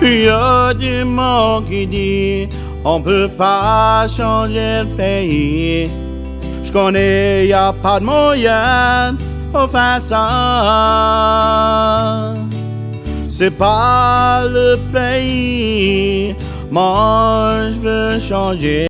Y'a du monde qui dit on peut pas changer le pays. J'connais, y'a pas de moyen pour faire ça. C'est pas le pays, moi j'veux changer.